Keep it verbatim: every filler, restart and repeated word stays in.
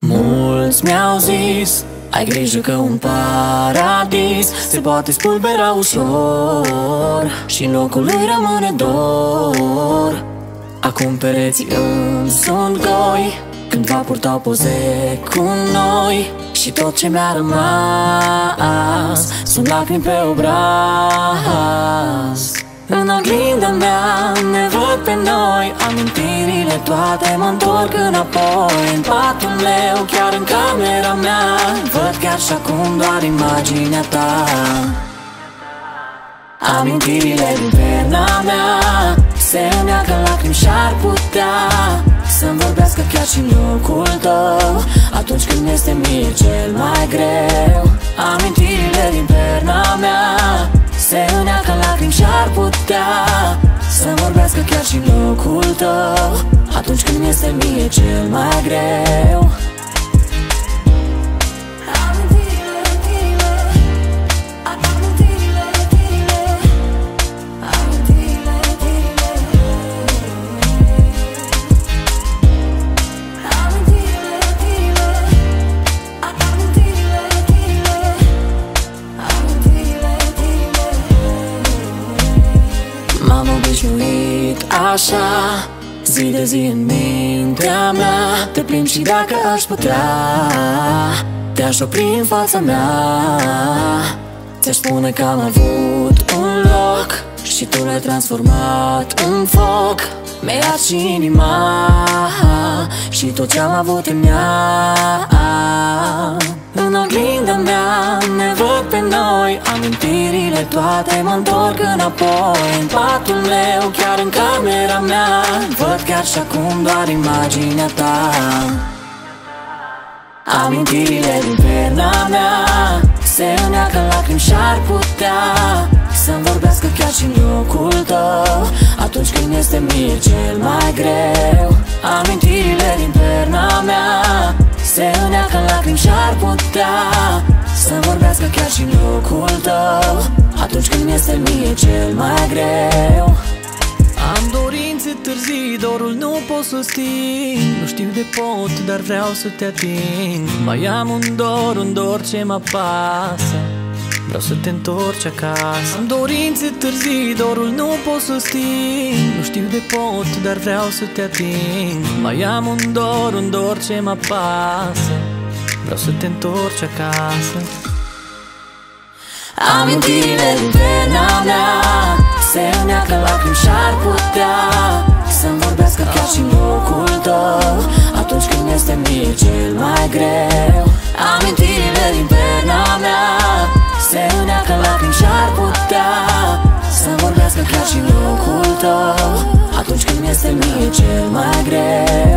Mulți mi-au zis, ai grijă că un paradis se poate spulbera ușor și în locul lui rămâne dor. Acum pereții îmi sunt goi, cândva purtau poze cu noi și tot ce mi-a rămas sunt lacrimi pe obraz. În oglinda mea ne văd pe noi, amintirile toate mă întorc înapoi. În patul meu, chiar în camera mea, văd chiar și acum doar imaginea ta. Amintirile din perna mea se înneacă în lacrimi și-ar putea să-mi vorbească chiar și în locul tău, atunci când este mie cel mai greu. Amintirile din perna mea se înneacă în lacrimi și-ar putea să-mi vorbească chiar și în locul tău, atunci când este mie cel mai greu. M-am obișnuit așa, zi de zi în mintea mea, te plimbi și dacă aș putea te-aș opri în fața mea. Ți-aș spune că am avut un loc și tu l-ai transformat în foc. Mi-ai ars și inima și tot ce-am avut în ea. În oglinda mea ne văd pe noi, amintirile toate mă întorc înapoi. În patul meu, chiar în camera mea, văd chiar și acum doar imaginea ta. Amintirile din perna mea se înneacă în lacrimi și-ar putea să-mi vorbească chiar și în locul tău, atunci când este mie cel mai greu. Amintirile din perna mea se înneacă în lacrimi și-ar putea să-mi vorbească chiar și în locul tău, atunci când este mie cel mai greu. Am dorințe târzii, dorul nu pot să sting. Nu știu de pot, dar vreau să te ating. Mai am un dor, un dor ce mă apasă, vreau să te întorci acasă. Am dorințe târzii, dorul nu pot să sting. Nu știu de pot, dar vreau să te ating. Mai am un dor, un dor ce mă apasă, vreau să te întorci acasă. Amintirile din perna mea se înneacă în lacrimi și-ar putea să-mi vorbească chiar și în locul tău, atunci când este mie cel mai greu. Amintirile din perna mea se înneacă în lacrimi și-ar putea să-mi vorbească chiar și în locul tău, atunci când este mie cel mai greu.